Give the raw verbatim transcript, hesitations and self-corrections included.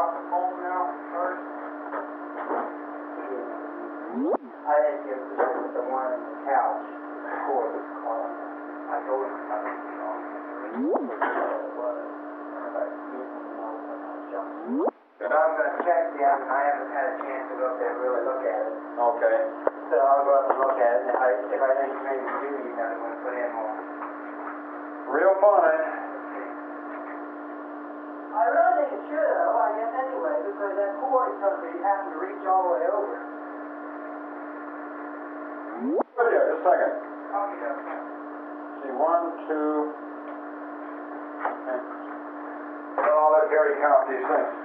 off the phone now first? I didn't give the, the one in the couch, the cord was calling. I told him I was wrong. But I'm gonna check the other, I haven't had a chance to go up there and really look at it. Okay. So I'll go up and look at it, and if I, if I think maybe we do need another one, put in more. Real fine. I really think it should, though, I guess anyway, because that cord is gonna be having to reach all the way over. Oh, yeah, just a second. Okay, okay. See, one, two, and... I'll let Gary count these things.